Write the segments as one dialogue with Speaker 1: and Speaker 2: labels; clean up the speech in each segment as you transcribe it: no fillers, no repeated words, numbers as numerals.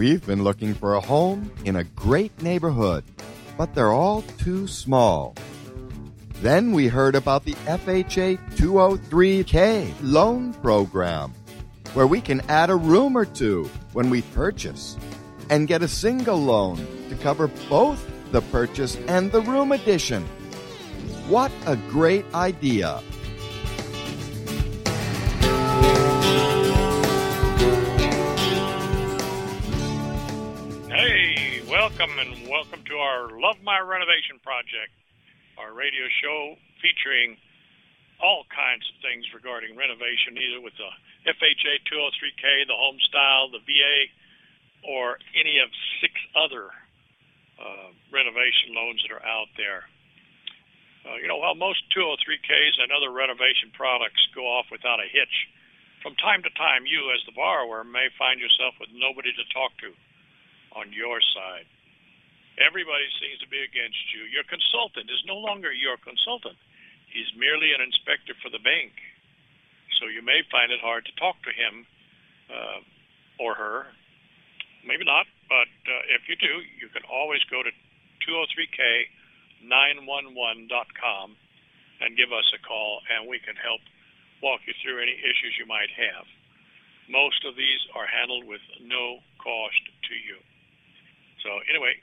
Speaker 1: We've been looking for a home in a great neighborhood, but they're all too small. Then we heard about the FHA 203K loan program, where we can add a room or two when we purchase and get a single loan to cover both the purchase and the room addition. What a great idea!
Speaker 2: Hey, welcome to our Love My Renovation Project, our radio show featuring all kinds of things regarding renovation, either with the FHA 203K, the home style, the VA, or any of 6 other renovation loans that are out there. While most 203Ks and other renovation products go off without a hitch, from time to time, you as the borrower may find yourself with nobody to talk to on your side. Everybody seems to be against you. Your consultant is no longer your consultant. He's merely an inspector for the bank. So you may find it hard to talk to him or her. Maybe not, but if you do, you can always go to 203K911.com and give us a call, and we can help walk you through any issues you might have. Most of these are handled with no cost to you. So anyway,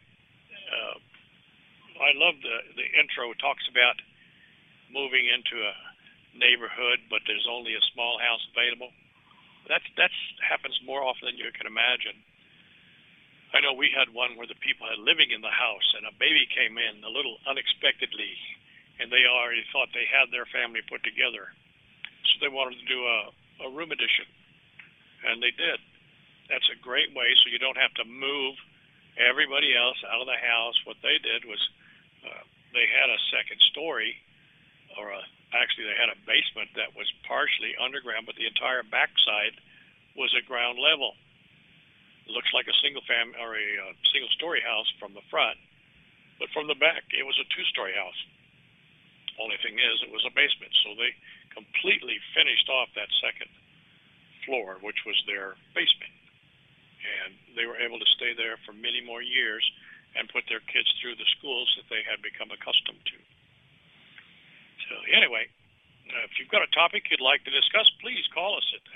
Speaker 2: I love the intro. It talks about moving into a neighborhood, but there's only a small house available. That's happens more often than you can imagine. I know we had one where the people had living in the house, and a baby came in a little unexpectedly, and they already thought they had their family put together. So they wanted to do a room addition, and they did. That's a great way so you don't have to move everybody else out of the house. What they did was they had a second story, actually they had a basement that was partially underground, but the entire backside was at ground level. It looks like a single story house from the front, but from the back it was a 2-story house. Only thing is, it was a basement, so they completely finished off that second floor, which was their basement, and they were able to stay there for many more years and put their kids through the schools that they had become accustomed to. So anyway, if you've got a topic you'd like to discuss, please call us at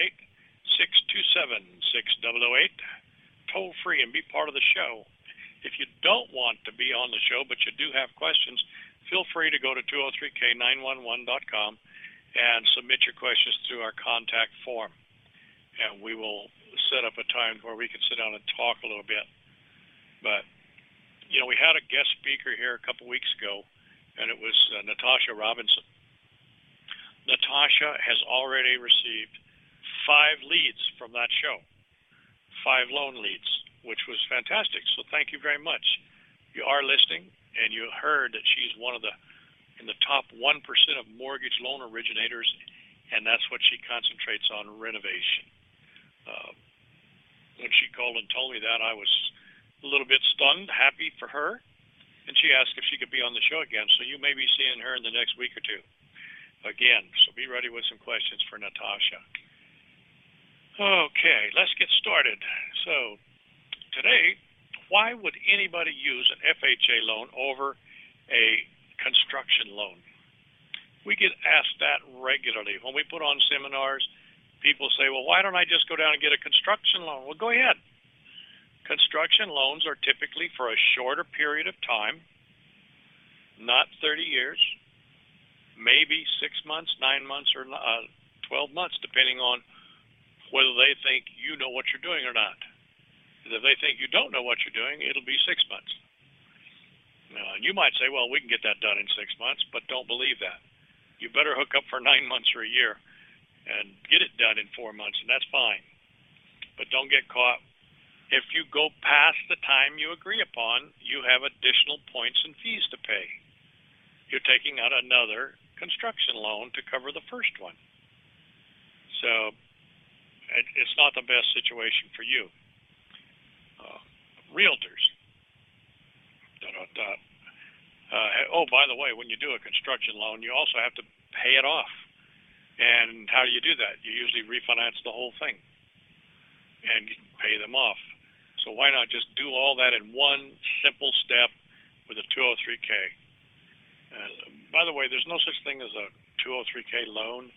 Speaker 2: 888-627-6008, toll free, and be part of the show. If you don't want to be on the show, but you do have questions, feel free to go to 203K911.com and submit your questions through our contact form. And we will set up a time where we can sit down and talk a little bit. But, we had a guest speaker here a couple weeks ago, and it was Natasha Robinson. Natasha has already received 5 leads from that show, 5 loan leads, which was fantastic. So thank you very much. You are listening, and you heard that she's in the top 1% of mortgage loan originators, and that's what she concentrates on, renovation. When she called and told me that, I was a little bit stunned, happy for her, and she asked if she could be on the show again. So you may be seeing her in the next week or two again. So be ready with some questions for Natasha. Okay, let's get started. So today, why would anybody use an FHA loan over a construction loan? We get asked that regularly. When we put on seminars, people say, well, why don't I just go down and get a construction loan? Well, go ahead. Construction loans are typically for a shorter period of time, not 30 years, maybe 6 months, 9 months, or 12 months, depending on whether they think you know what you're doing or not. If they think you don't know what you're doing, it'll be 6 months. Now, you might say, well, we can get that done in 6 months, but don't believe that. You better hook up for 9 months or a year and get it done in 4 months, and that's fine. But don't get caught. If you go past the time you agree upon, you have additional points and fees to pay. You're taking out another construction loan to cover the first one. So it's not the best situation for you. Realtors. By the way, when you do a construction loan, you also have to pay it off. And how do you do that? You usually refinance the whole thing and pay them off. So why not just do all that in one simple step with a 203K? By the way, there's no such thing as a 203K loan.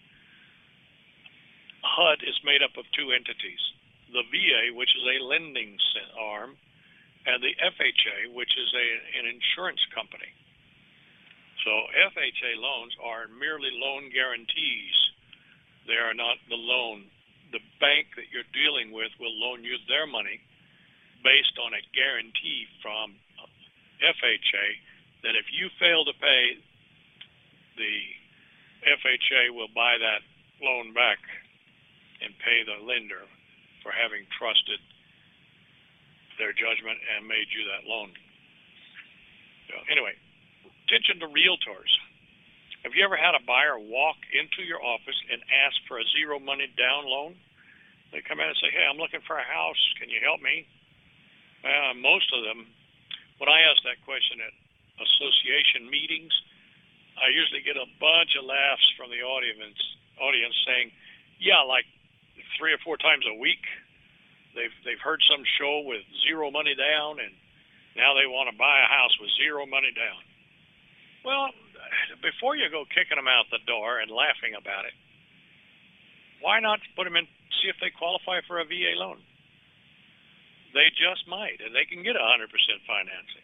Speaker 2: HUD is made up of two entities, the VA, which is a lending arm, and the FHA, which is an insurance company. So FHA loans are merely loan guarantees. They are not the loan. The bank that you're dealing with will loan you their money based on a guarantee from FHA that if you fail to pay, the FHA will buy that loan back and pay the lender for having trusted their judgment and made you that loan. So anyway, attention to realtors. Have you ever had a buyer walk into your office and ask for a zero money down loan? They come in and say, hey, I'm looking for a house. Can you help me? Most of them, when I ask that question at association meetings, I usually get a bunch of laughs from the audience saying, yeah, like 3 or 4 times a week. They've heard some show with zero money down, and now they want to buy a house with zero money down. Well, before you go kicking them out the door and laughing about it, why not put them in, see if they qualify for a VA loan? They just might, and they can get 100% financing.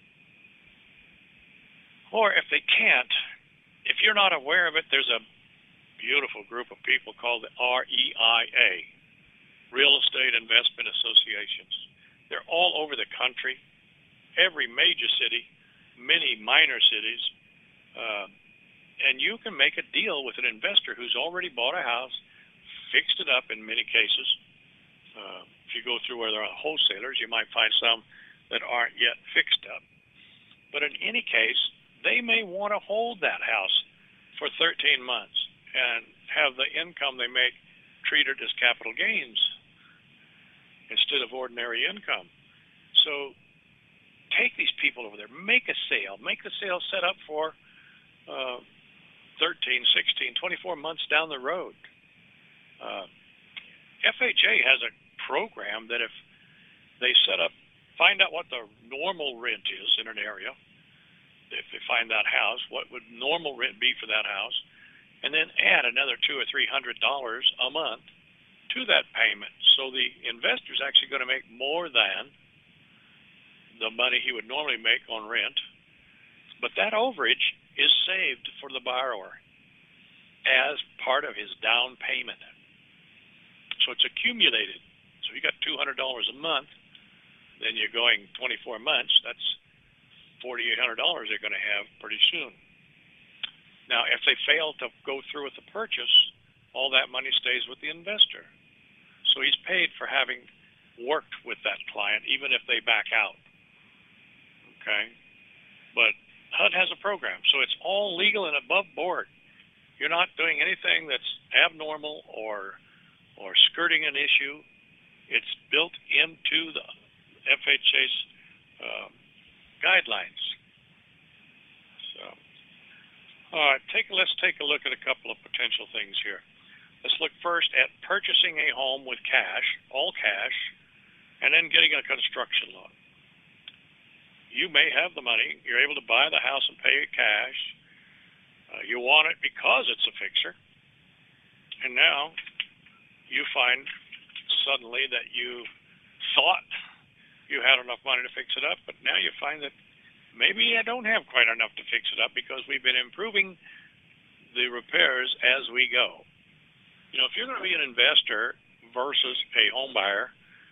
Speaker 2: Or if they can't, if you're not aware of it, there's a beautiful group of people called the REIA, Real Estate Investment Associations. They're all over the country, every major city, many minor cities, and you can make a deal with an investor who's already bought a house, fixed it up in many cases. If you go through where there are wholesalers, you might find some that aren't yet fixed up. But in any case, they may want to hold that house for 13 months and have the income they make treated as capital gains instead of ordinary income. So take these people over there, make a sale, make the sale set up for 13, 16, 24 months down the road. FHA has a program that if they set up, find out what the normal rent is in an area, if they find that house, what would normal rent be for that house, and then add another $200 or $300 a month to that payment. So the investor's actually going to make more than the money he would normally make on rent, but that overage is saved for the borrower as part of his down payment. So it's accumulated. So you got $200 a month, then you're going 24 months, that's $4,800 they're going to have pretty soon. Now, if they fail to go through with the purchase, all that money stays with the investor. So he's paid for having worked with that client, even if they back out. Okay? But HUD has a program, so it's all legal and above board. You're not doing anything that's abnormal or skirting an issue. It's built into the FHA's guidelines. So, all right, let's take a look at a couple of potential things here. Let's look first at purchasing a home with cash, all cash, and then getting a construction loan. You may have the money. You're able to buy the house and pay it cash. You want it because it's a fixer. And now you find suddenly that you thought you had enough money to fix it up, but now you find that maybe I don't have quite enough to fix it up because we've been improving the repairs as we go. You know, if you're going to be an investor versus a home buyer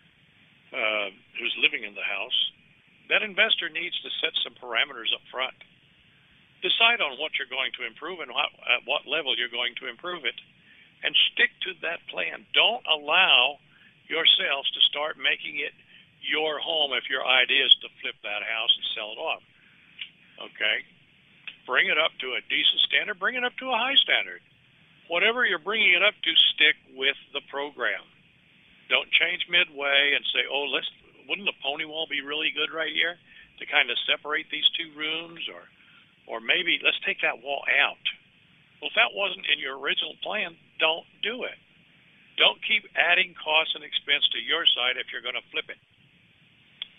Speaker 2: who's living in the house, that investor needs to set some parameters up front. Decide on what you're going to improve and at what level you're going to improve it, and stick to that plan. Don't allow yourselves to start making it your home if your idea is to flip that house and sell it off. Okay? Bring it up to a decent standard. Bring it up to a high standard. Whatever you're bringing it up to, stick with the program. Don't change midway and say, oh, wouldn't the pony wall be really good right here to kind of separate these two rooms? Or maybe let's take that wall out. Well, if that wasn't in your original plan, don't do it. Don't keep adding costs and expense to your side if you're going to flip it.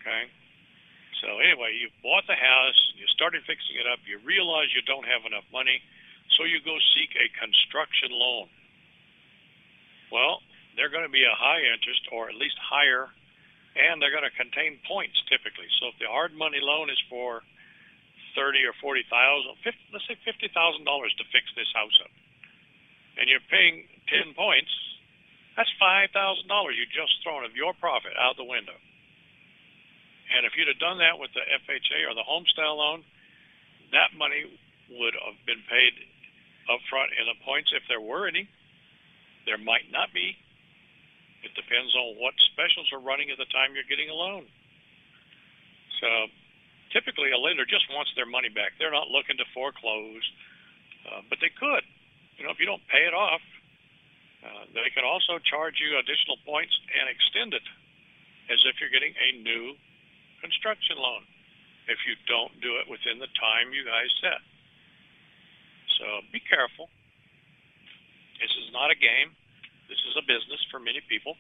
Speaker 2: Okay? So anyway, you bought the house, you started fixing it up, you realize you don't have enough money, so you go seek a construction loan. Well, they're going to be a high interest, or at least higher, and they're going to contain points typically. So if the hard money loan is for $30,000 or $40,000, let's say $50,000 to fix this house up, and you're paying 10 points, that's $5,000 you just thrown of your profit out the window. And if you'd have done that with the FHA or the home-style loan, that money would have been paid up front in the points if there were any. There might not be. It depends on what specials are running at the time you're getting a loan. So typically a lender just wants their money back. They're not looking to foreclose, but they could. If you don't pay it off, they can also charge you additional points and extend it as if you're getting a new construction loan if you don't do it within the time you guys set. So be careful. This is not a game. This is a business for many people.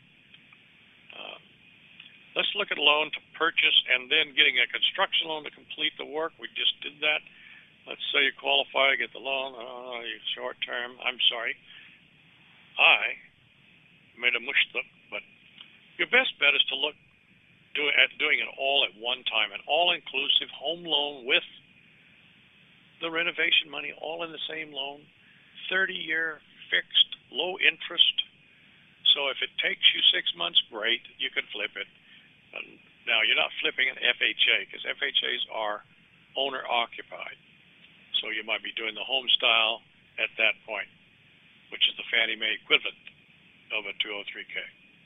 Speaker 2: Let's look at a loan to purchase and then getting a construction loan to complete the work. We just did that. Let's say you qualify to get the loan. Short term. I'm sorry. I made a mushta, but your best bet is to look at doing it all at one time, an all-inclusive home loan with the renovation money all in the same loan, 30-year fixed, low interest. So if it takes you 6 months, great, you can flip it. Now, you're not flipping an FHA because FHAs are owner-occupied. So you might be doing the home style at that point, which is the Fannie Mae equivalent of a 203K.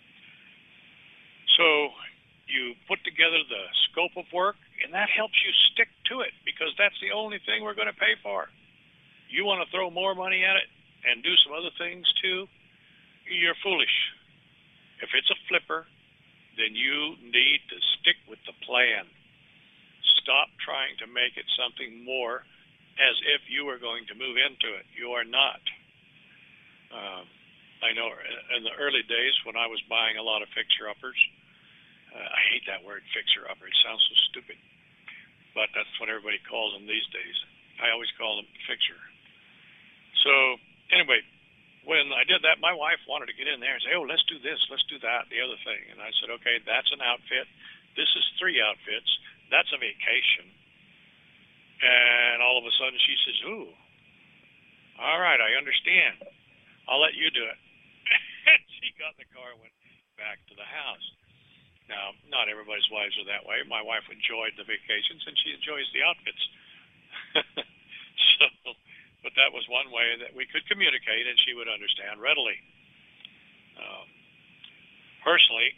Speaker 2: So you put together the scope of work, and that helps you stick to it because that's the only thing we're going to pay for. You want to throw more money at it and do some other things too, you're foolish. If it's a flipper, then you need to stick with the plan. Stop trying to make it something more as if you were going to move into it. You are not. I know in the early days when I was buying a lot of fixer-uppers, I hate that word fixer-upper. It sounds so stupid. But that's what everybody calls them these days. I always call them fixer. So anyway, when I did that, my wife wanted to get in there and say, oh, let's do this, let's do that, the other thing. And I said, okay, that's an outfit. This is 3 outfits. That's a vacation. And all of a sudden she says, ooh, all right, I understand. I'll let you do it. And she got in the car and went back to the house. Now, not everybody's wives are that way. My wife enjoyed the vacations, and she enjoys the outfits. But that was one way that we could communicate, and she would understand readily. Personally,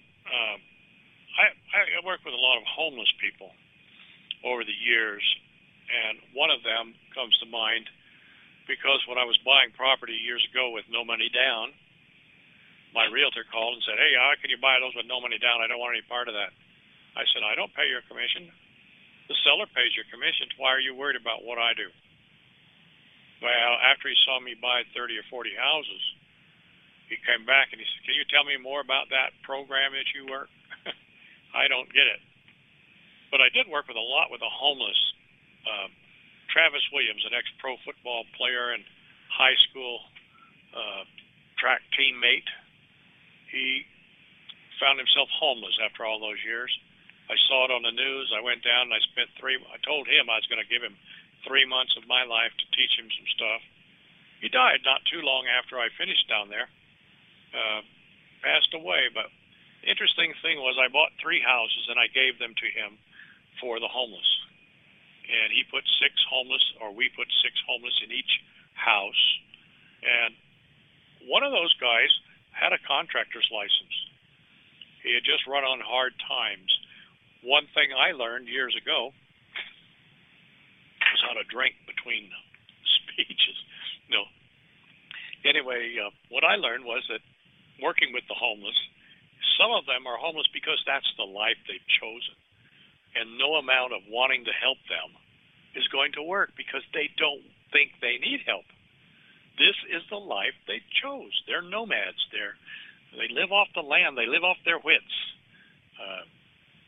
Speaker 2: I worked with a lot of homeless people over the years, and one of them comes to mind because when I was buying property years ago with no money down, my realtor called and said, hey, how can you buy those with no money down? I don't want any part of that. I said, I don't pay your commission. The seller pays your commission. Why are you worried about what I do? Well, after he saw me buy 30 or 40 houses, he came back and he said, can you tell me more about that program that you work? I don't get it. But I did work with a lot with the homeless. Travis Williams, an ex-pro football player and high school track teammate, he found himself homeless after all those years. I saw it on the news. I went down and I told him I was going to give him 3 months of my life to teach him some stuff. He died not too long after I finished down there. Passed away, but the interesting thing was I bought 3 houses and I gave them to him for the homeless. And he put 6 homeless, or we put 6 homeless in each house. And one of those guys had a contractor's license. He had just run on hard times. One thing I learned years ago was how to drink between speeches. No. Anyway, what I learned was that working with the homeless, some of them are homeless because that's the life they've chosen. And no amount of wanting to help them is going to work because they don't think they need help. This is the life they chose. They're nomads. They live off the land. They live off their wits.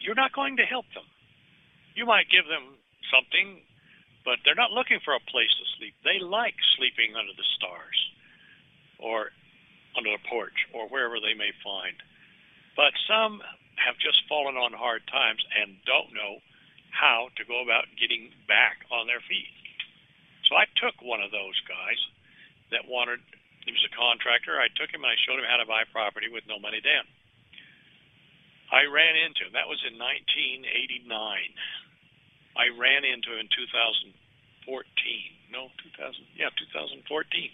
Speaker 2: you're not going to help them. You might give them something, but they're not looking for a place to sleep. They like sleeping under the stars or under the porch or wherever they may find. But some have just fallen on hard times and don't know how to go about getting back on their feet. So I took one of those guys that wanted, he was a contractor. I took him and I showed him how to buy property with no money down. I ran into him. That was in 1989. I ran into him in 2014. 2014.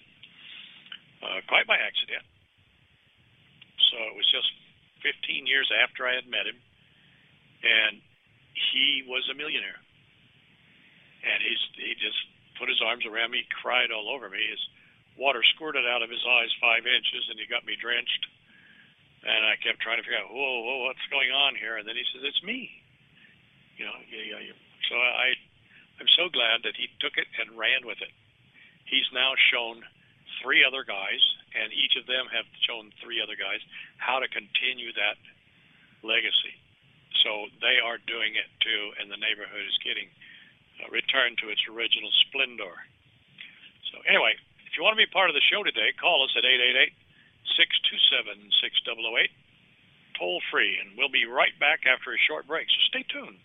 Speaker 2: Quite by accident. So it was just 15 years after I had met him, and he was a millionaire. And he just put his arms around me, cried all over me. His water squirted out of his eyes 5 inches, and he got me drenched. And I kept trying to figure out, whoa, what's going on here? And then he says, it's me. So I'm so glad that he took it and ran with it. He's now shown 3 other guys, and each of them have shown 3 other guys how to continue that legacy. So they are doing it too, and the neighborhood is getting returned to its original splendor. So anyway, if you want to be part of the show today, call us at 888-627-6008, toll free, and we'll be right back after a short break. So stay tuned.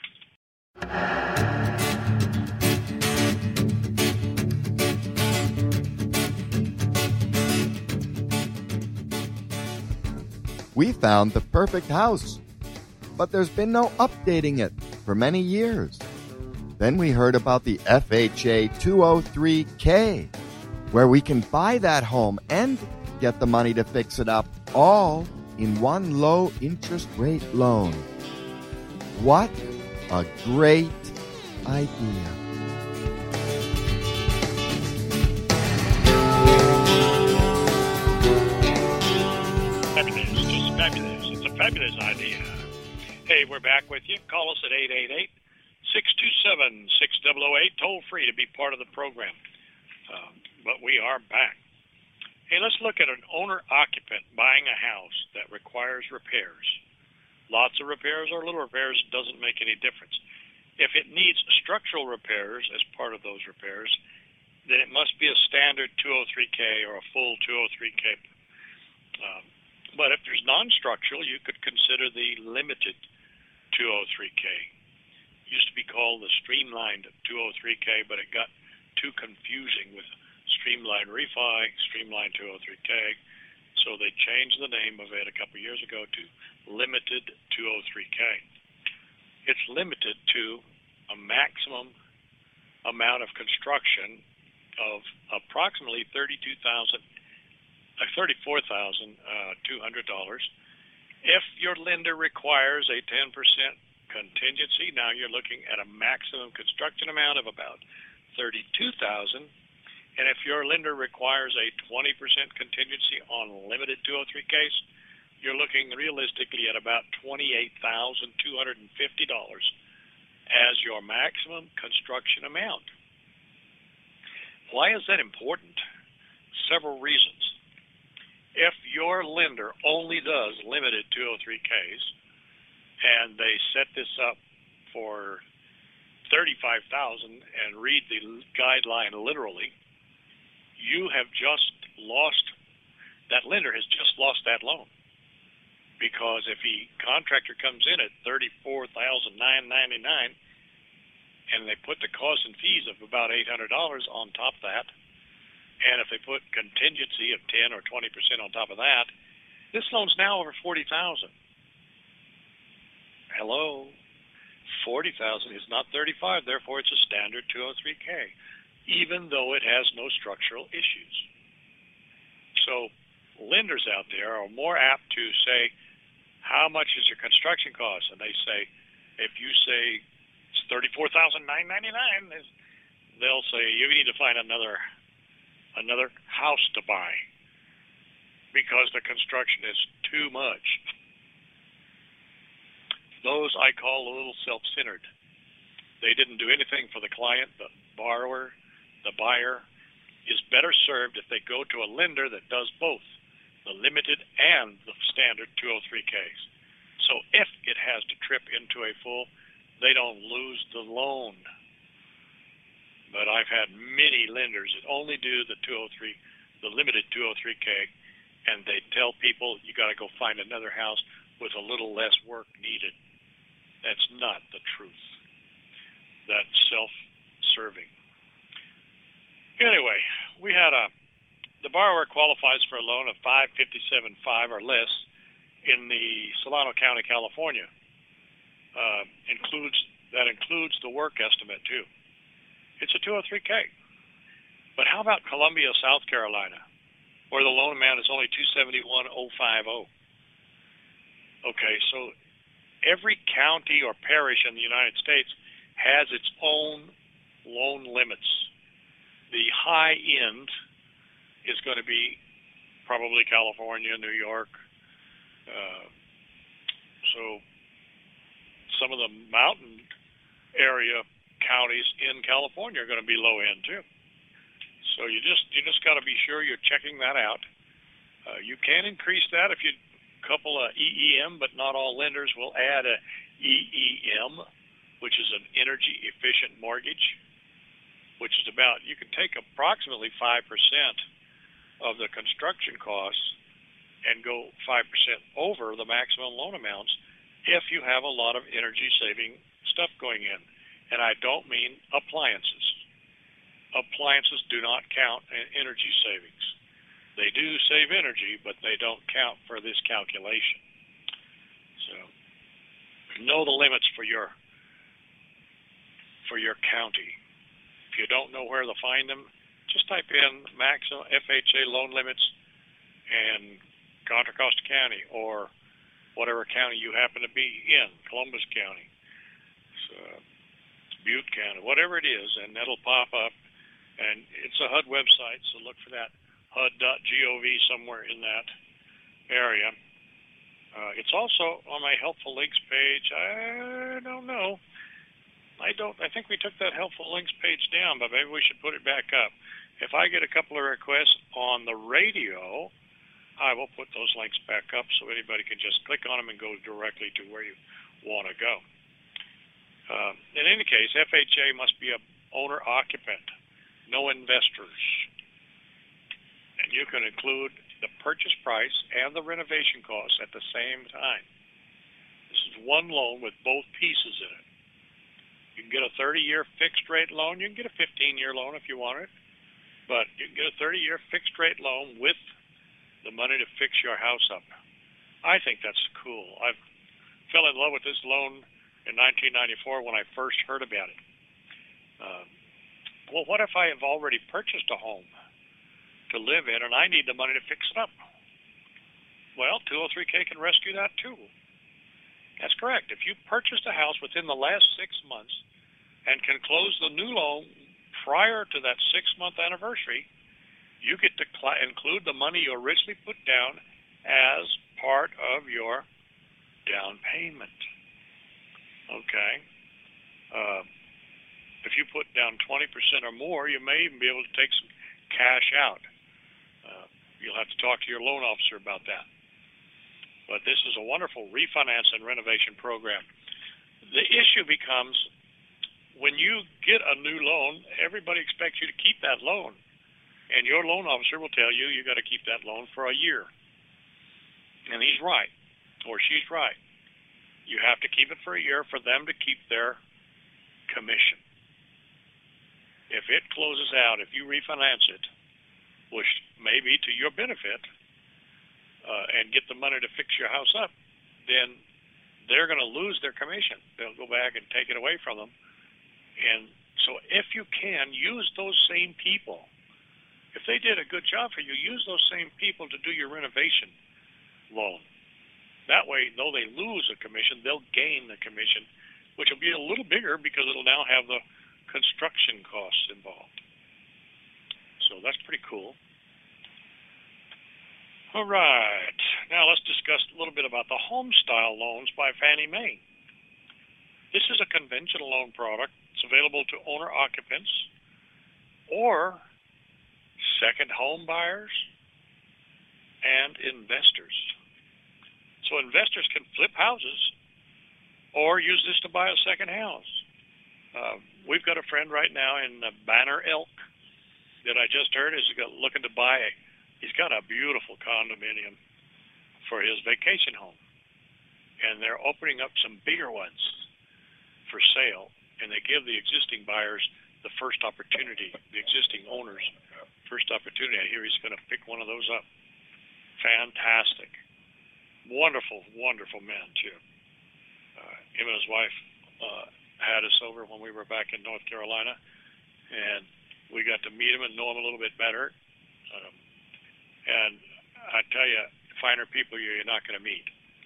Speaker 1: We found the perfect house, but there's been no updating it for many years. Then we heard about the FHA 203K, where we can buy that home and get the money to fix it up all in one low interest rate loan. What a great idea.
Speaker 2: Fabulous, just fabulous. It's a fabulous idea. Hey, we're back with you. Call us at 888-627-6008, toll free to be part of the program. But we are back. Hey, let's look at an owner-occupant buying a house that requires repairs. Lots of repairs or little repairs doesn't make any difference. If it needs structural repairs as part of those repairs, then it must be a standard 203K or a full 203K. But if there's non-structural, you could consider the limited 203K. It used to be called the streamlined 203K, but it got too confusing with streamlined refi, streamlined 203K. So they changed the name of it a couple of years ago to limited 203K. It's limited to a maximum amount of construction of approximately $34,200. If your lender requires a 10% contingency, now you're looking at a maximum construction amount of about $32,000. And if your lender requires a 20% contingency on limited 203Ks, you're looking realistically at about $28,250 as your maximum construction amount. Why is that important? Several reasons. If your lender only does limited 203Ks and they set this up for $35,000 and read the guideline literally, you have just lost, that lender has just lost that loan. Because if the contractor comes in at $34,999 and they put the costs and fees of about $800 on top of that, and if they put contingency of 10 or 20% on top of that, this loan's now over $40,000. Hello, $40,000 is not $35,000, therefore it's a standard 203K, even though it has no structural issues. So lenders out there are more apt to say, how much is your construction cost? And they say, if you say it's $34,999, they'll say you need to find another house to buy because the construction is too much. Those I call a little self-centered. They didn't do anything for the client. The borrower, the buyer, is better served if they go to a lender that does both, the limited and the standard 203Ks. So if it has to trip into a full, they don't lose the loan. But I've had many lenders that only do the 203, the limited 203K, and they tell people you got to go find another house with a little less work needed. That's not the truth. That's self-serving. Anyway, we had the borrower qualifies for a loan of $557,500 or less in the Solano County, California. Includes the work estimate too. It's a 203K. But how about Columbia, South Carolina, where the loan amount is only $271,050? Okay, so every county or parish in the United States has its own loan limits. The high end is going to be probably California, New York. So some of the mountain area counties in California are going to be low end too. So you just got to be sure you're checking that out. You can increase that if you couple a EEM, but not all lenders will add a EEM, which is an energy efficient mortgage, which is about, you can take approximately 5% of the construction costs and go 5% over the maximum loan amounts if you have a lot of energy saving stuff going in. And I don't mean appliances. Appliances do not count in energy savings. They do save energy, but they don't count for this calculation. So know the limits for your county. If you don't know where to find them, just type in maximum FHA loan limits and Contra Costa County or whatever county you happen to be in, Columbus County, Butte County, whatever it is, and that'll pop up. And it's a HUD website, so look for that, HUD.gov, somewhere in that area. It's also on my Helpful Links page. I don't know. I think we took that Helpful Links page down, but maybe we should put it back up. If I get a couple of requests on the radio, I will put those links back up so anybody can just click on them and go directly to where you want to go. In any case, FHA must be a owner-occupant, no investors. And you can include the purchase price and the renovation costs at the same time. This is one loan with both pieces in it. You can get a 30-year fixed-rate loan. You can get a 15-year loan if you want it. But you can get a 30-year fixed-rate loan with the money to fix your house up. I think that's cool. I fell in love with this loan in 1994 when I first heard about it. Well, what if I have already purchased a home to live in and I need the money to fix it up? Well, 203K can rescue that too. That's correct. If you purchased a house within the last 6 months and can close the new loan prior to that 6-month anniversary, you get to include the money you originally put down as part of your down payment. Okay. If you put down 20% or more, you may even be able to take some cash out. You'll have to talk to your loan officer about that. But this is a wonderful refinance and renovation program. The issue becomes when you get a new loan, everybody expects you to keep that loan. And your loan officer will tell you you got to keep that loan for a year. And he's right, or she's right. You have to keep it for a year for them to keep their commission. If it closes out, if you refinance it, which may be to your benefit, and get the money to fix your house up, then they're going to lose their commission. They'll go back and take it away from them. And so if you can, use those same people. If they did a good job for you, use those same people to do your renovation loan. That way, though they lose a commission, they'll gain the commission, which will be a little bigger because it'll now have the construction costs involved. So that's pretty cool. All right. Now let's discuss a little bit about the home-style loans by Fannie Mae. This is a conventional loan product. It's available to owner-occupants or second home buyers and investors. So investors can flip houses or use this to buy a second house. We've got a friend right now in Banner Elk that I just heard is looking to buy. He's got a beautiful condominium for his vacation home, and they're opening up some bigger ones for sale, and they give the existing buyers the first opportunity, the existing owners first opportunity. I hear he's going to pick one of those up. Fantastic. Wonderful, wonderful man, too. Him and his wife had us over when we were back in North Carolina, and we got to meet him and know him a little bit better. And I tell you, finer people you're not going to meet.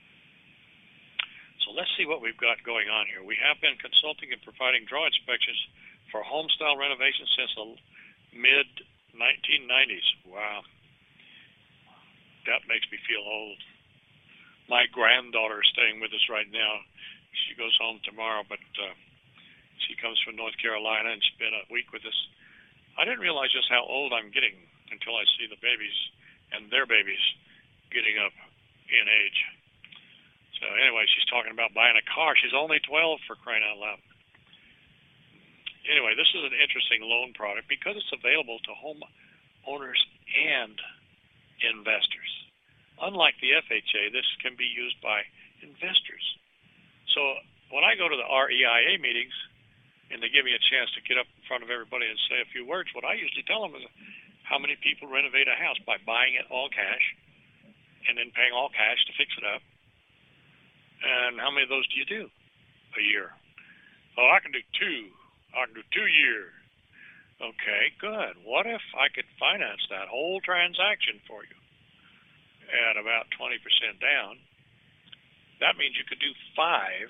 Speaker 2: So let's see what we've got going on here. We have been consulting and providing draw inspections for home-style renovations since the mid-1990s. Wow. That makes me feel old. My granddaughter is staying with us right now. She goes home tomorrow, but she comes from North Carolina and spent a week with us. I didn't realize just how old I'm getting until I see the babies and their babies getting up in age. So anyway, she's talking about buying a car. She's only 12, for crying out loud. Anyway, this is an interesting loan product because it's available to homeowners and investors. Unlike the FHA, this can be used by investors. So when I go to the REIA meetings and they give me a chance to get up in front of everybody and say a few words, what I usually tell them is how many people renovate a house by buying it all cash and then paying all cash to fix it up. And how many of those do you do a year? Oh, I can do 2. I can do 2 years. Okay, good. What if I could finance that whole transaction for you at about 20% down? That means you could do 5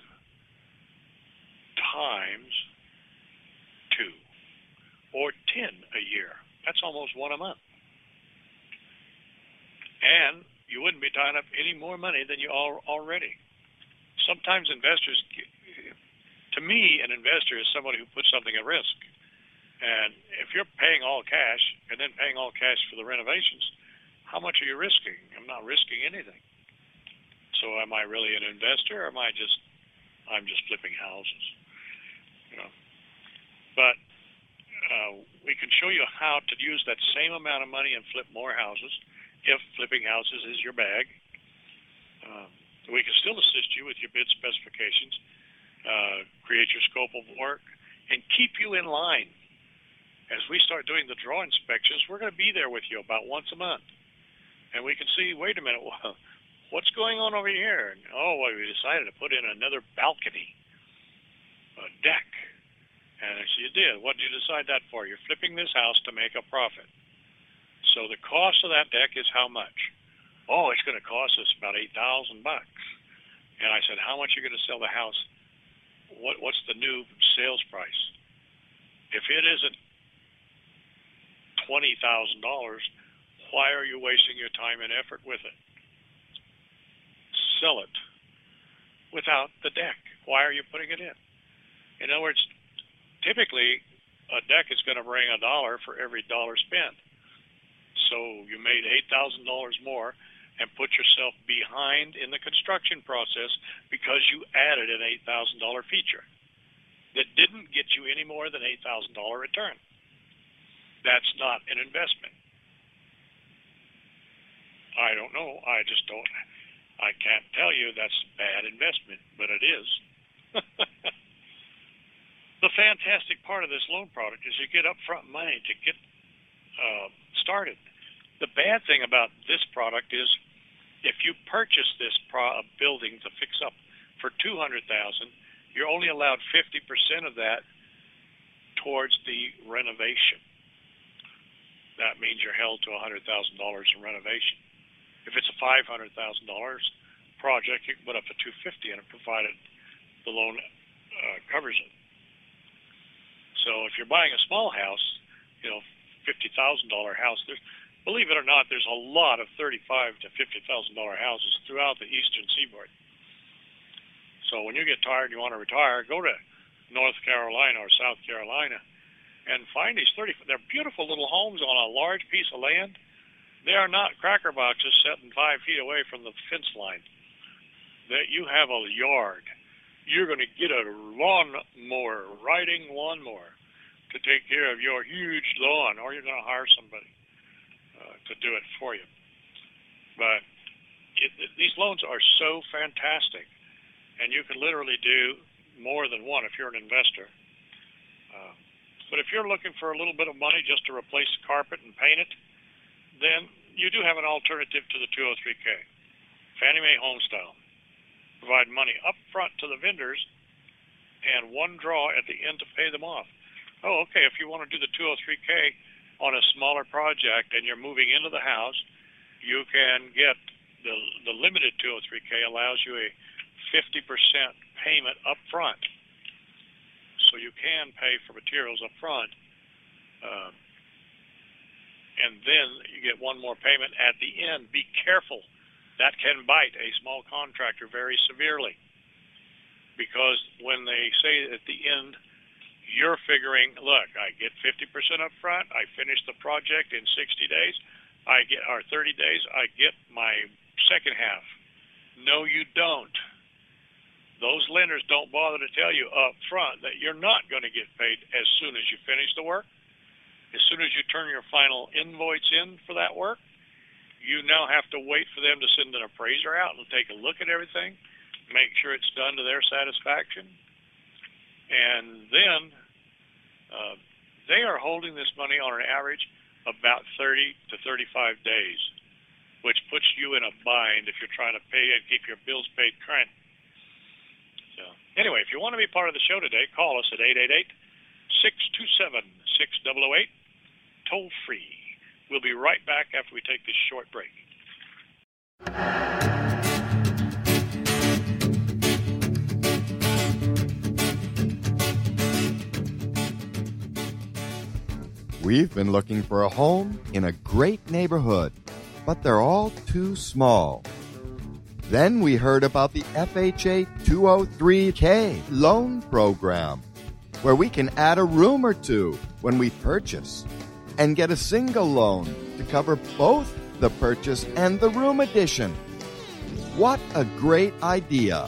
Speaker 2: times 2, or 10 a year. That's almost 1 a month. And you wouldn't be tying up any more money than you are already. Sometimes investors, to me, an investor is somebody who puts something at risk. And if you're paying all cash and then paying all cash for the renovations, how much are you risking? I'm not risking anything. So am I really an investor, or I'm just flipping houses? But we can show you how to use that same amount of money and flip more houses if flipping houses is your bag. We can still assist you with your bid specifications, create your scope of work, and keep you in line. As we start doing the draw inspections, we're going to be there with you about once a month. And we can see, wait a minute, what's going on over here? And, we decided to put in another balcony, a deck. And I said, you did. What did you decide that for? You're flipping this house to make a profit. So the cost of that deck is how much? Oh, it's going to cost us about $8,000. And I said, how much are you going to sell the house? What's the new sales price? If it isn't $20,000, why are you wasting your time and effort with it? Sell it without the deck. Why are you putting it in? In other words, typically a deck is going to bring $1 for every dollar spent. So you made $8,000 more and put yourself behind in the construction process because you added an $8,000 feature that didn't get you any more than $8,000 return. That's not an investment. I don't know. I can't tell you that's a bad investment, but it is. The fantastic part of this loan product is you get upfront money to get started. The bad thing about this product is if you purchase this building to fix up for $200,000, you're only allowed 50% of that towards the renovation. That means you're held to $100,000 in renovation. If it's a $500,000 project, you can put up to $250,000 in it, provided the loan covers it. So if you're buying a small house, $50,000 house, believe it or not, there's a lot of $35,000 to $50,000 houses throughout the eastern seaboard. So when you get tired and you want to retire, go to North Carolina or South Carolina and find these they're beautiful little homes on a large piece of land. They are not cracker boxes sitting 5 feet away from the fence line. That you have a yard, you're going to get a lawnmower, riding lawnmower, to take care of your huge lawn, or you're going to hire somebody to do it for you. But these loans are so fantastic, and you can literally do more than one if you're an investor. But if you're looking for a little bit of money just to replace the carpet and paint it, then you do have an alternative to the 203K. Fannie Mae Home Style. Provide money up front to the vendors and one draw at the end to pay them off. Oh, okay, if you want to do the 203K on a smaller project and you're moving into the house, you can get the limited 203K allows you a 50% payment up front. So you can pay for materials up front. And then you get one more payment at the end. Be careful. That can bite a small contractor very severely. Because when they say at the end, you're figuring, look, I get 50% up front, I finish the project in 60 days, or 30 days, I get my second half. No, you don't. Those lenders don't bother to tell you up front that you're not going to get paid as soon as you finish the work. As soon as you turn your final invoice in for that work, you now have to wait for them to send an appraiser out and take a look at everything, make sure it's done to their satisfaction. And then they are holding this money on an average about 30 to 35 days, which puts you in a bind if you're trying to pay and keep your bills paid current. So, anyway, if you want to be part of the show today, call us at 888-627-6008, toll free. We'll be right back after we take this short break.
Speaker 1: We've been looking for a home in a great neighborhood, but they're all too small. Then we heard about the FHA 203K loan program, where we can add a room or two when we purchase and get a single loan to cover both the purchase and the room addition. What a great idea!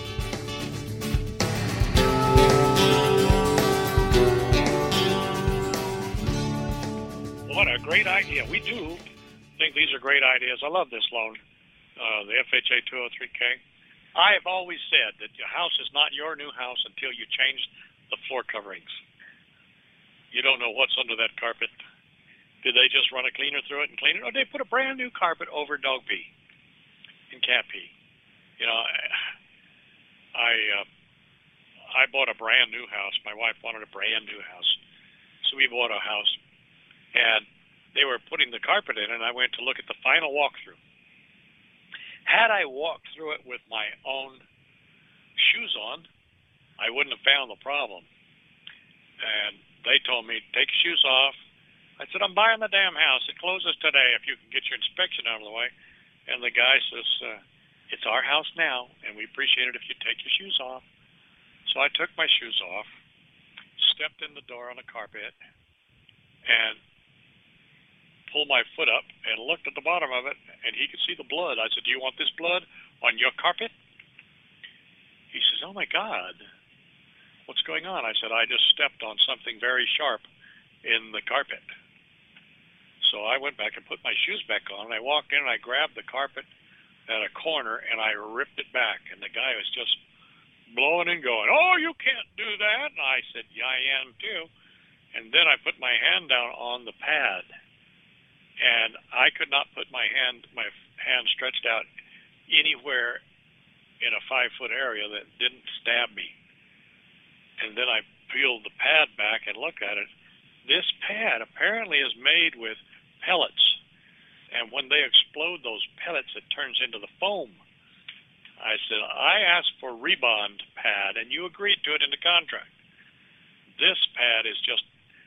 Speaker 2: What a great idea. We do think these are great ideas. I love this loan, the FHA 203K. I have always said that your house is not your new house until you change the floor coverings. You don't know what's under that carpet. Did they just run a cleaner through it and clean it? Or did they put a brand new carpet over dog pee and cat pee? You know, I bought a brand new house. My wife wanted a brand new house. So we bought a house. And they were putting the carpet in, and I went to look at the final walkthrough. Had I walked through it with my own shoes on, I wouldn't have found the problem. And they told me, take your shoes off. I said, I'm buying the damn house. It closes today if you can get your inspection out of the way. And the guy says, it's our house now, and we appreciate it if you take your shoes off. So I took my shoes off, stepped in the door on the carpet, and pulled my foot up and looked at the bottom of it, and he could see the blood. I said, do you want this blood on your carpet? He says, oh, my God, what's going on? I said, I just stepped on something very sharp in the carpet. So I went back and put my shoes back on, and I walked in, and I grabbed the carpet at a corner, and I ripped it back, and the guy was just blowing and going, oh, you can't do that. And I said, yeah, I am, too. And then I put my hand down on the pad, and I could not put my hand stretched out anywhere in a 5-foot area that didn't stab me. And then I peeled the pad back and looked at it. This pad apparently is made with pellets, and when they explode those pellets, it turns into the foam. I said, I asked for Rebond pad, and you agreed to it in the contract. This pad is just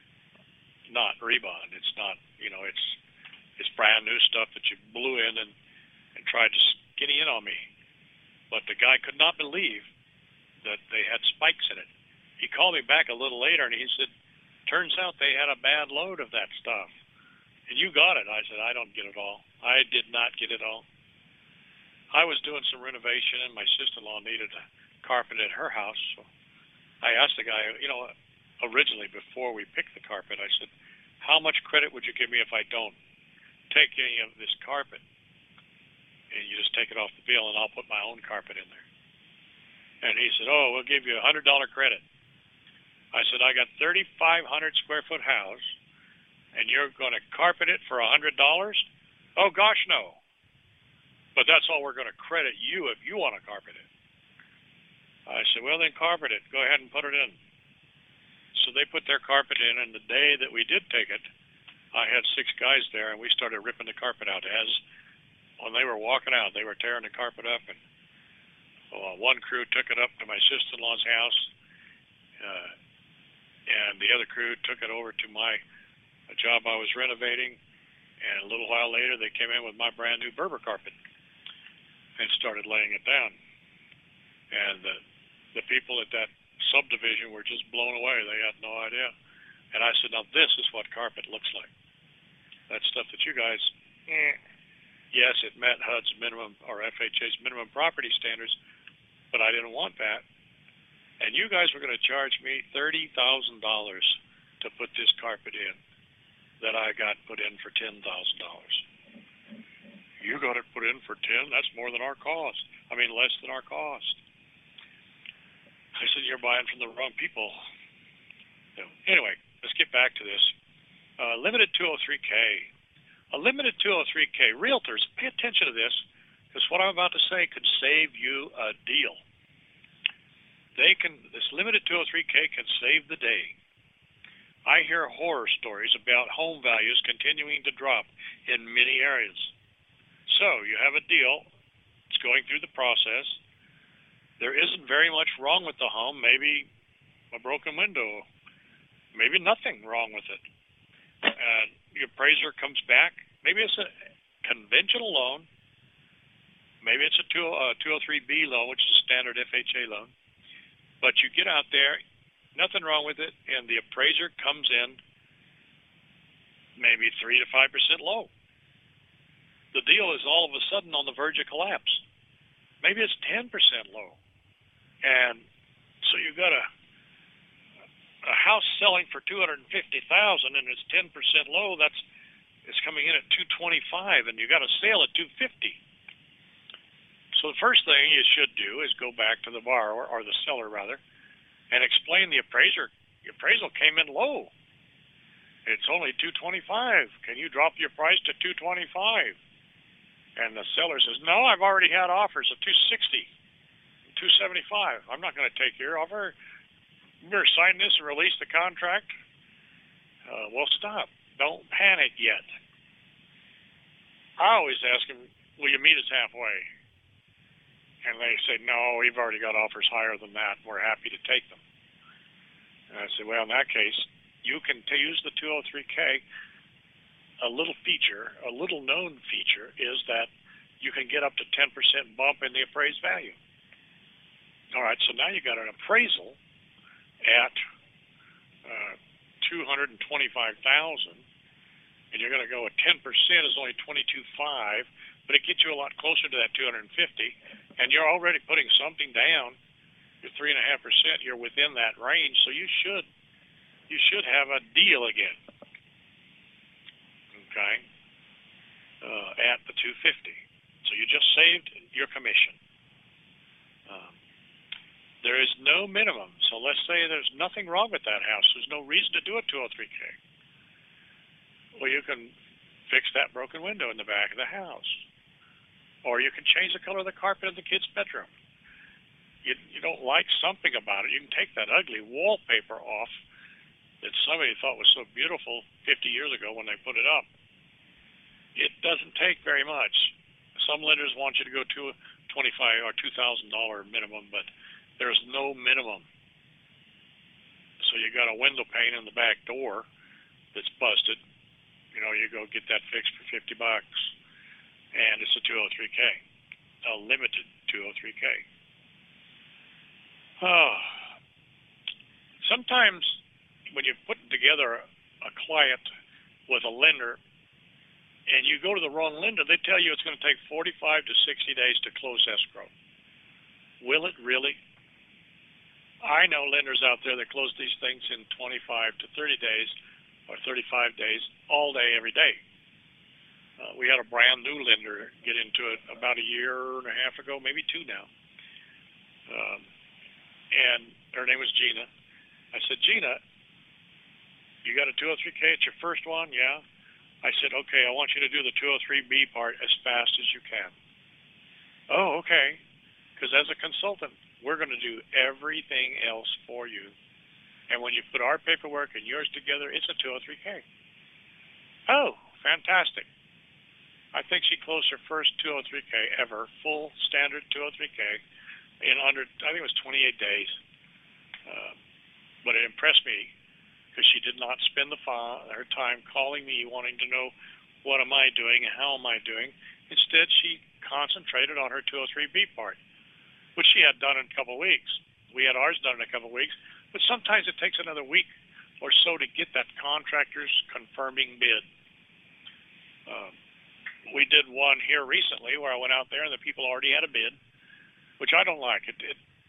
Speaker 2: not Rebond. It's not, it's brand new stuff that you blew in and tried to skinny in on me. But the guy could not believe that they had spikes in it. He called me back a little later, and he said, turns out they had a bad load of that stuff. And you got it. I said, I don't get it all. I did not get it all. I was doing some renovation, and my sister-in-law needed a carpet at her house. So I asked the guy, originally before we picked the carpet, I said, how much credit would you give me if I don't take any of this carpet? And you just take it off the bill and I'll put my own carpet in there. And he said, oh, we'll give you a $100 credit. I said, I got 3,500 square foot house and you're going to carpet it for $100? Oh, gosh, no. But that's all we're going to credit you if you want to carpet it. I said, well, then carpet it. Go ahead and put it in. So they put their carpet in, and the day that we did take it, I had 6 guys there, and we started ripping the carpet out. As when they were walking out, they were tearing the carpet up, and one crew took it up to my sister-in-law's house, and the other crew took it over to a job I was renovating, and a little while later, they came in with my brand-new Berber carpet and started laying it down. And the people at that subdivision were just blown away. They had no idea. And I said, now this is what carpet looks like. That stuff that you guys, yes, it met HUD's minimum or FHA's minimum property standards, but I didn't want that. And you guys were going to charge me $30,000 to put this carpet in that I got put in for $10,000. You got it put in for 10? That's more than our cost. Less than our cost. I said, you're buying from the wrong people. So, anyway, let's get back to this. Limited 203K. A limited 203K. Realtors, pay attention to this, because what I'm about to say could save you a deal. This limited 203K can save the day. I hear horror stories about home values continuing to drop in many areas. So you have a deal. It's going through the process. There isn't very much wrong with the home. Maybe a broken window. Maybe nothing wrong with it. And the appraiser comes back. Maybe it's a conventional loan. Maybe it's a 203B loan, which is a standard FHA loan. But you get out there, nothing wrong with it, and the appraiser comes in maybe 3 to 5% low. The deal is all of a sudden on the verge of collapse. Maybe it's 10% low. And so you've got a house selling for $250,000 and it's 10% low. It's coming in at $225,000 and you got a sale at $250,000. So the first thing you should do is go back to the borrower, or the seller rather, and explain the appraiser. The appraisal came in low. It's only $225,000. Can you drop your price to $225,000? And the seller says, no, I've already had offers of $260,000, $275,000. I'm not going to take your offer. You better sign this and release the contract. Well, stop. Don't panic yet. I always ask them, will you meet us halfway? And they say, no, we've already got offers higher than that. We're happy to take them. And I say, well, in that case, you can use the 203K. A little known feature is that you can get up to 10% bump in the appraised value. All right, so now you got an appraisal at $225,000, and you're going to go at 10% is only $22,500, but it gets you a lot closer to that $250,000, and you're already putting something down. You're 3.5%. You're within that range, so you should have a deal again. Okay, at the $250,000. So you just saved your commission. There is no minimum. So let's say there's nothing wrong with that house. There's no reason to do a 203K. Well, you can fix that broken window in the back of the house. Or you can change the color of the carpet in the kid's bedroom. You don't like something about it, you can take that ugly wallpaper off that somebody thought was so beautiful 50 years ago when they put it up. It doesn't take very much. Some lenders want you to go to $25,000 or $2,000 minimum, but there's no minimum. So you got a window pane in the back door that's busted. You go get that fixed for $50, and it's a 203K, a limited 203K. Sometimes when you're putting together a client with a lender and you go to the wrong lender, they tell you it's going to take 45 to 60 days to close escrow. Will it really? I know lenders out there that close these things in 25 to 30 days or 35 days, all day, every day. We had a brand new lender get into it about a year and a half ago, maybe two now. And her name was Gina. I said, Gina, you got a 203K, it's your first one? Yeah. I said, okay, I want you to do the 203B part as fast as you can. Oh, okay. Because as a consultant, we're going to do everything else for you. And when you put our paperwork and yours together, it's a 203K. Oh, fantastic. I think she closed her first 203K ever, full standard 203K, in under, I think it was 28 days. But it impressed me because she did not spend her time calling me, wanting to know what am I doing and how am I doing. Instead, she concentrated on her 203B part, which she had done in a couple of weeks. We had ours done in a couple of weeks, but sometimes it takes another week or so to get that contractor's confirming bid. We did one here recently where I went out there and the people already had a bid, which I don't like. It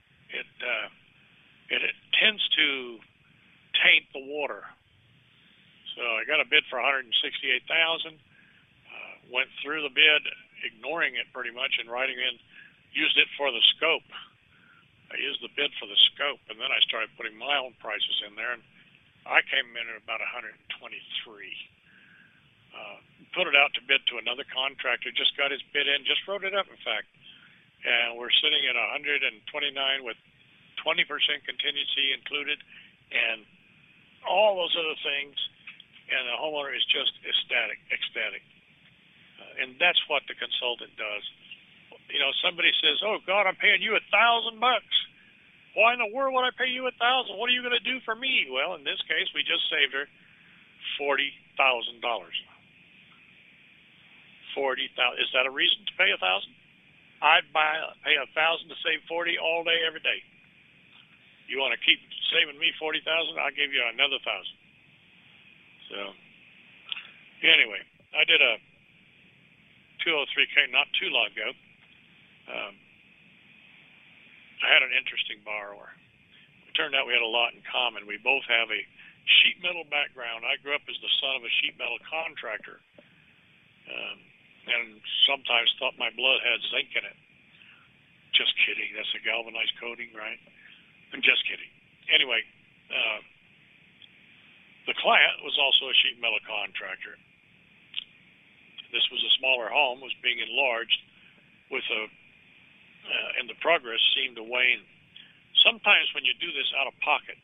Speaker 2: tends to taint the water. So I got a bid for $168,000. Went through the bid, ignoring it pretty much, and writing in, used it for the scope. I used the bid for the scope, and then I started putting my own prices in there, and I came in at about 123. Put it out to bid to another contractor, just got his bid in, just wrote it up, in fact. And we're sitting at 129 with 20% contingency included, and all those other things, and the homeowner is just ecstatic. And that's what the consultant does. You know, somebody says, oh, God, I'm paying you $1,000. Why in the world would I pay you $1,000? What are you going to do for me? Well, in this case, we just saved her $40,000. Is that a reason to pay $1,000? I'd pay $1,000 to save 40 all day, every day. You want to keep saving me 40,000? I'll give you another 1,000. So, anyway, I did a 203K not too long ago. I had an interesting borrower. It turned out we had a lot in common. We both have a sheet metal background. I grew up as the son of a sheet metal contractor, and sometimes thought my blood had zinc in it. Just kidding. That's a galvanized coating, right? I'm just kidding. Anyway, the client was also a sheet metal contractor. This was a smaller home, was being enlarged and the progress seemed to wane. Sometimes when you do this out of pocket,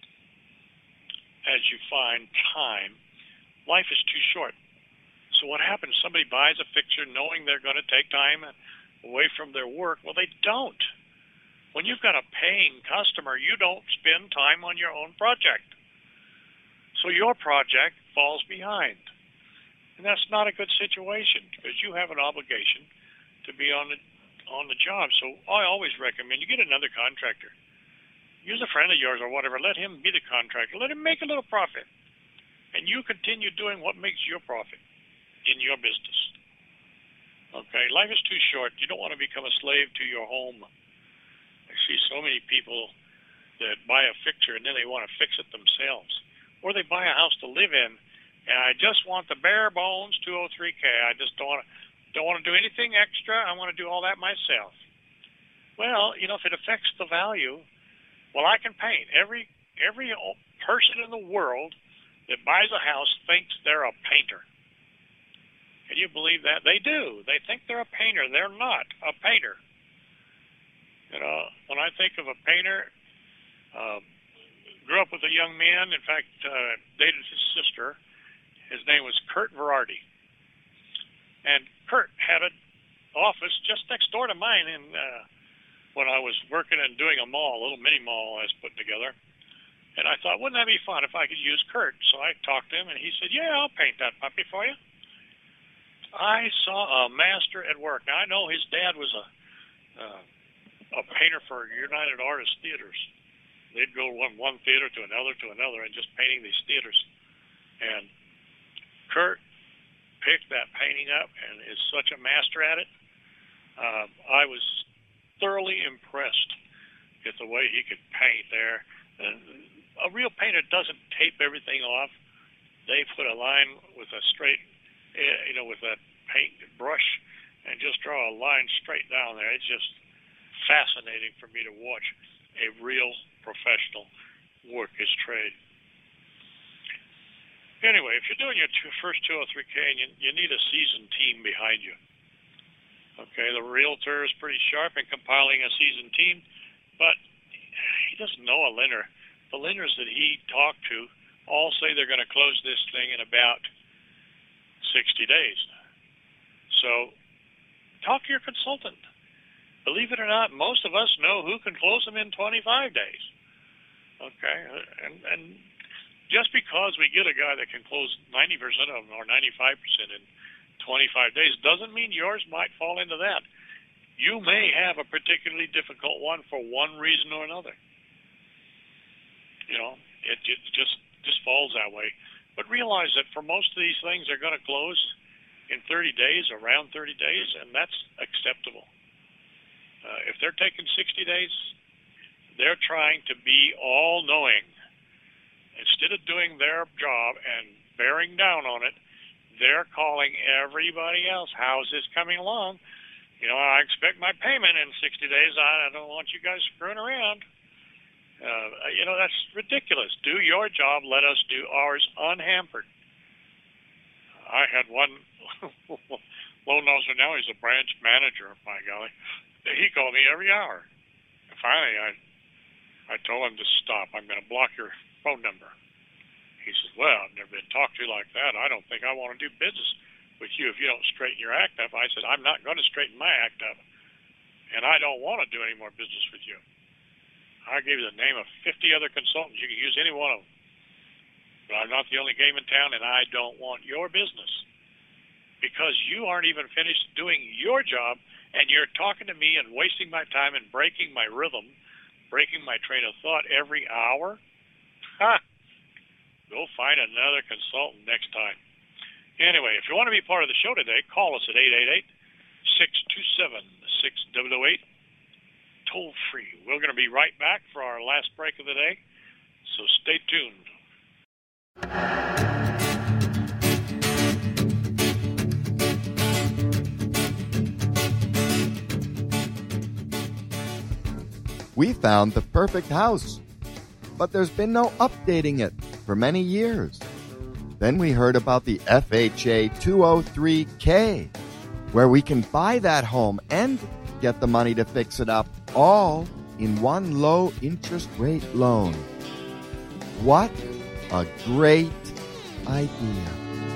Speaker 2: as you find time, life is too short. So what happens? Somebody buys a fixture knowing they're going to take time away from their work. Well, they don't. When you've got a paying customer, you don't spend time on your own project. So your project falls behind. And that's not a good situation because you have an obligation to be on the job. So I always recommend you get another contractor. Use a friend of yours or whatever. Let him be the contractor. Let him make a little profit. And you continue doing what makes your profit in your business. Okay, life is too short. You don't want to become a slave to your home. I see so many people that buy a fixture and then they want to fix it themselves. Or they buy a house to live in, and I just want the bare bones 203K. I just don't want to do anything extra. I want to do all that myself. Well, you know, if it affects the value, well, I can paint. Every person in the world that buys a house thinks they're a painter. Can you believe that? They do. They think they're a painter. They're not a painter. You know, when I think of a painter, grew up with a young man. In fact, dated his sister. His name was Kurt Verardi. And Kurt had an office just next door to mine when I was working and doing a mall, a little mini mall I was putting together. And I thought, wouldn't that be fun if I could use Kurt? So I talked to him, and he said, yeah, I'll paint that puppy for you. I saw a master at work. Now, I know his dad was a painter for United Artists Theaters. They'd go one theater to another and just painting these theaters. And Kurt picked that painting up and is such a master at it. I was thoroughly impressed. at the way he could paint there. A real painter doesn't tape everything off. They put a line with a straight, with a paint brush and just draw a line straight down there. It's just fascinating for me to watch a real professional work his trade. Anyway, if you're doing your first 203K, and you need a seasoned team behind you. Okay, the realtor is pretty sharp in compiling a seasoned team, but he doesn't know a lender. The lenders that he talked to all say they're going to close this thing in about 60 days. So talk to your consultant. Believe it or not, most of us know who can close them in 25 days. Okay, and just because we get a guy that can close 90% of them or 95% in 25 days doesn't mean yours might fall into that. You may have a particularly difficult one for one reason or another. It just falls that way. But realize that for most of these things, they're going to close in 30 days, around 30 days, and that's acceptable. If they're taking 60 days, they're trying to be all-knowing. Instead of doing their job and bearing down on it, they're calling everybody else. How's this coming along? I expect my payment in 60 days. I don't want you guys screwing around. That's ridiculous. Do your job. Let us do ours unhampered. I had one loan officer. Now he's a branch manager, by golly. He called me every hour. Finally, I told him to stop. I'm going to block your phone number. He says, well, I've never been talked to like that. I don't think I want to do business with you if you don't straighten your act up. I said, I'm not going to straighten my act up, and I don't want to do any more business with you. I gave you the name of 50 other consultants. You can use any one of them. But I'm not the only game in town, and I don't want your business because you aren't even finished doing your job, and you're talking to me and wasting my time and breaking my rhythm, breaking my train of thought every hour. Go find another consultant next time. Anyway, if you want to be part of the show today, call us at 888-627-6008. Toll free. We're going to be right back for our last break of the day, so stay tuned.
Speaker 1: We found the perfect house, but there's been no updating it for many years. Then we heard about the FHA 203K, where we can buy that home and get the money to fix it up all in one low interest rate loan. What a great idea.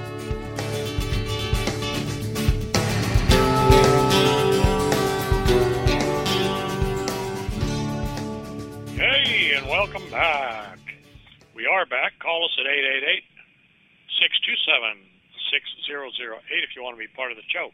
Speaker 2: Hey, and welcome back. We are back. Call us at 888-627-6008 if you want to be part of the show.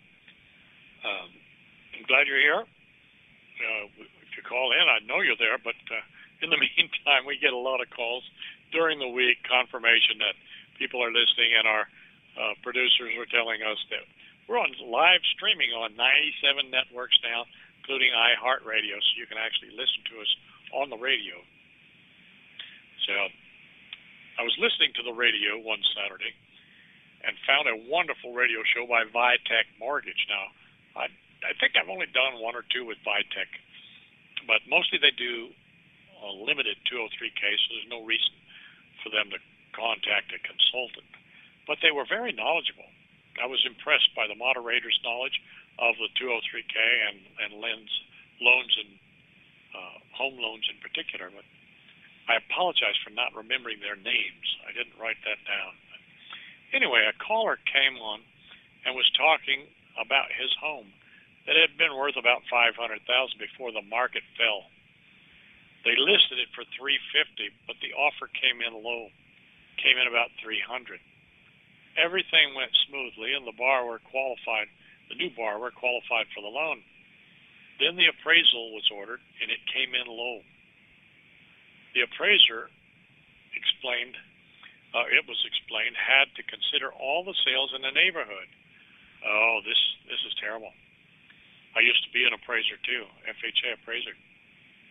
Speaker 2: I'm glad you're here. If you call in, I know you're there, but in the meantime, we get a lot of calls during the week, confirmation that people are listening, and our producers were telling us that we're on live streaming on 97 networks now, including iHeartRadio, so you can actually listen to us on the radio. So I was listening to the radio one Saturday and found a wonderful radio show by Vitech Mortgage. Now, I think I've only done one or two with Vitech, but mostly they do a limited 203K, so there's no reason for them to contact a consultant. But they were very knowledgeable. I was impressed by the moderator's knowledge of the 203K and loans and home loans in particular. But I apologize for not remembering their names. I didn't write that down. Anyway, a caller came on and was talking about his home that had been worth about $500,000 before the market fell. They listed it for $350,000, but the offer came in low, came in about $300,000. Everything went smoothly, and the new borrower qualified for the loan. Then the appraisal was ordered, and it came in low. The appraiser explained, had to consider all the sales in the neighborhood. Oh, this is terrible. I used to be an appraiser too, FHA appraiser.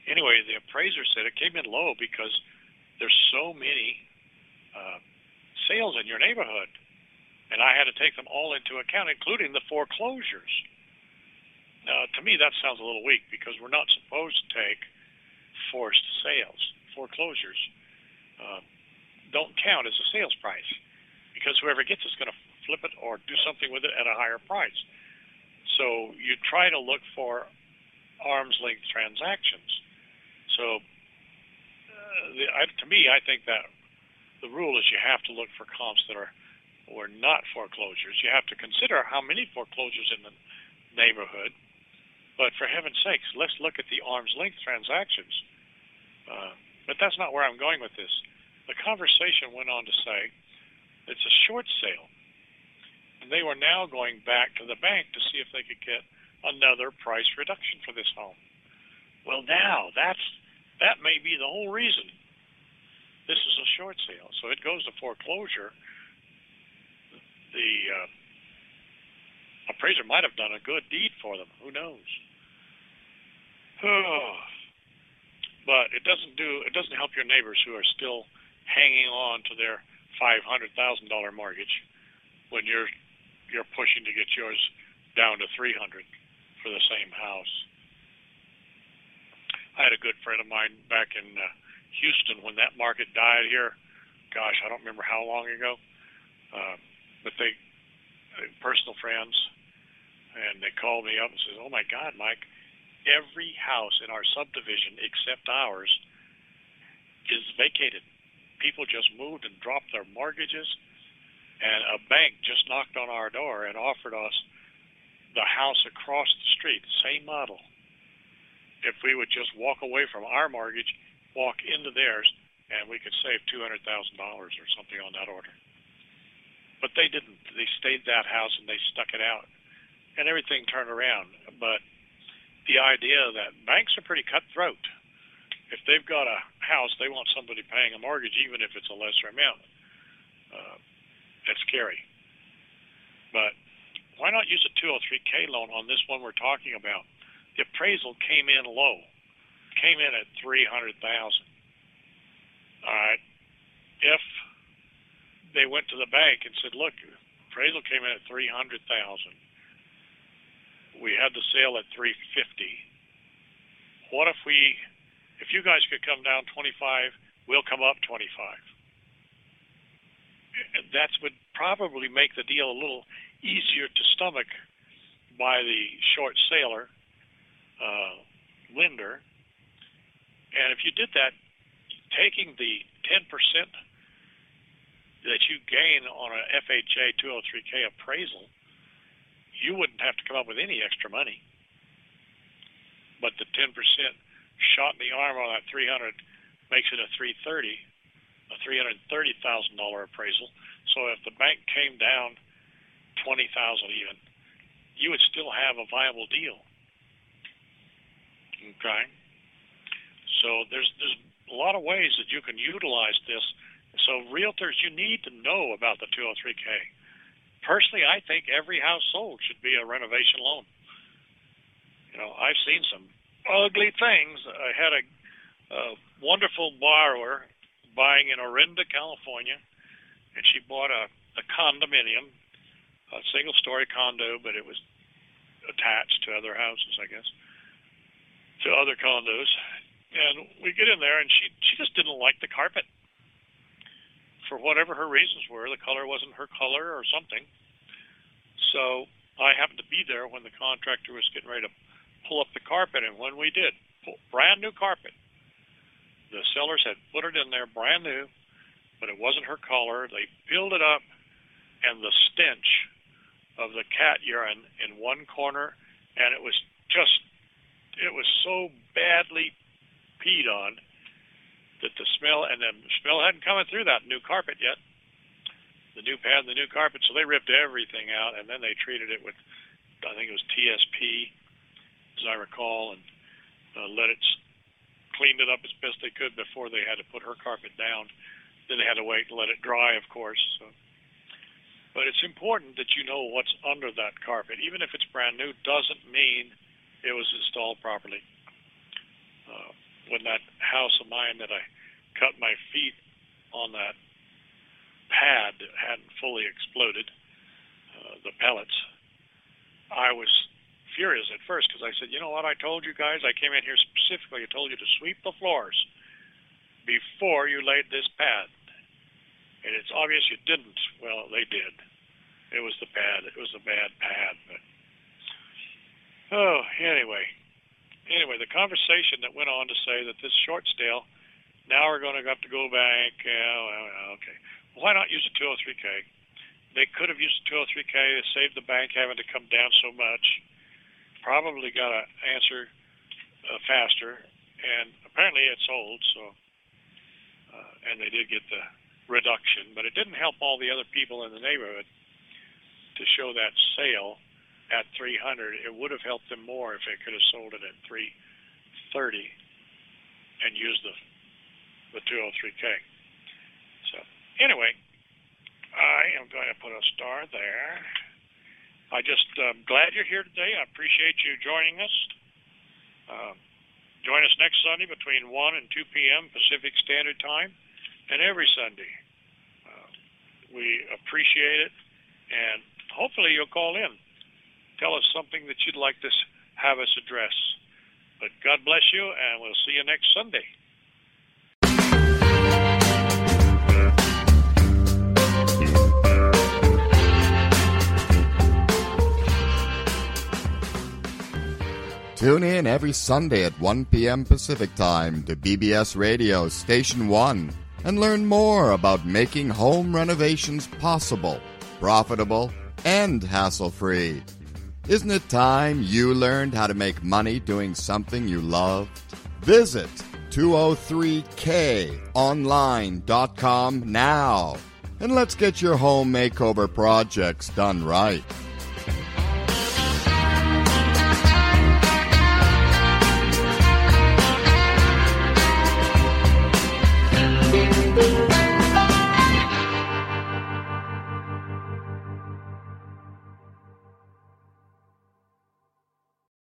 Speaker 2: Anyway, the appraiser said it came in low because there's so many sales in your neighborhood. And I had to take them all into account, including the foreclosures. To me, that sounds a little weak because we're not supposed to take forced sales. Foreclosures don't count as a sales price because whoever gets it's going to flip it or do something with it at a higher price. So you try to look for arm's length transactions. So to me, I think that the rule is you have to look for comps that are not foreclosures. You have to consider how many foreclosures in the neighborhood. But for heaven's sakes, let's look at the arm's length transactions. But that's not where I'm going with this. The conversation went on to say it's a short sale. And they were now going back to the bank to see if they could get another price reduction for this home. Well, now that may be the whole reason this is a short sale. So it goes to foreclosure. The appraiser might have done a good deed for them. Who knows? But it doesn't help your neighbors who are still hanging on to their $500,000 mortgage when you're pushing to get yours down to $300,000 for the same house. I had a good friend of mine back in Houston when that market died here. Gosh, I don't remember how long ago. But they personal friends, and they called me up and said, "Oh my God, Mike, every house in our subdivision except ours is vacated. People just moved and dropped their mortgages, and a bank just knocked on our door and offered us the house across the street, same model. If we would just walk away from our mortgage, walk into theirs, and we could save $200,000 or something on that order." But they didn't. They stayed that house and they stuck it out. And everything turned around. But the idea that banks are pretty cutthroat. If they've got a house, they want somebody paying a mortgage, even if it's a lesser amount. That's scary. But why not use a 203K loan on this one we're talking about? The appraisal came in low. Came in at $300,000. All right. If they went to the bank and said, "Look, appraisal came in at $300,000. We had the sale at $350. What if you guys could come down 25, we'll come up 25." That would probably make the deal a little easier to stomach by the short sailor lender. And if you did that, taking the 10% that you gain on an FHA 203K appraisal, you wouldn't have to come up with any extra money. But the 10% shot in the arm on that 300 makes it a 330, a $330,000 appraisal. So if the bank came down 20,000 even, you would still have a viable deal. Okay? So there's a lot of ways that you can utilize this. So realtors, you need to know about the 203K. Personally, I think every house sold should be a renovation loan. I've seen some ugly things. I had a wonderful borrower buying in Orinda, California, and she bought a condominium, a single-story condo, but it was attached to other houses, I guess, to other condos. And we get in there, and she just didn't like the carpet. For whatever her reasons were, the color wasn't her color or something. So I happened to be there when the contractor was getting ready to pull up the carpet, and when we did, brand new carpet, the sellers had put it in there brand new, but it wasn't her color. They peeled it up, and the stench of the cat urine in one corner, and it was so badly peed on that the smell hadn't come through that new carpet yet, the new pad, the new carpet. So they ripped everything out, and then they treated it with, I think it was TSP, as I recall, and cleaned it up as best they could before they had to put her carpet down. Then they had to wait and let it dry, of course. So. But it's important that you know what's under that carpet. Even if it's brand new, doesn't mean it was installed properly. when that house of mine that I cut my feet on that pad that hadn't fully exploded, the pellets, I was furious at first because I said, you know what, I told you guys, I came in here specifically, I told you to sweep the floors before you laid this pad. And it's obvious you didn't. Well, they did. It was the pad. It was a bad pad. But anyway, the conversation that went on to say that this short stale, now we're going to have to go back. Okay. Why not use a 203K? They could have used a 203K to save the bank having to come down so much. Probably got an answer faster, and apparently it sold. So, and they did get the reduction, but it didn't help all the other people in the neighborhood to show that sale at $300. It would have helped them more if they could have sold it at $330 and used the 203K. So anyway, I am going to put a star there. I just glad you're here today. I appreciate you joining us. Join us next Sunday between 1 and 2 p.m. Pacific Standard Time, and every Sunday. We appreciate it, and hopefully you'll call in. Tell us something that you'd like to have us address. But God bless you, and we'll see you next Sunday.
Speaker 1: Tune in every Sunday at 1 p.m. Pacific Time to BBS Radio Station 1 and learn more about making home renovations possible, profitable, and hassle-free. Isn't it time you learned how to make money doing something you loved? Visit 203konline.com now, and let's get your home makeover projects done right.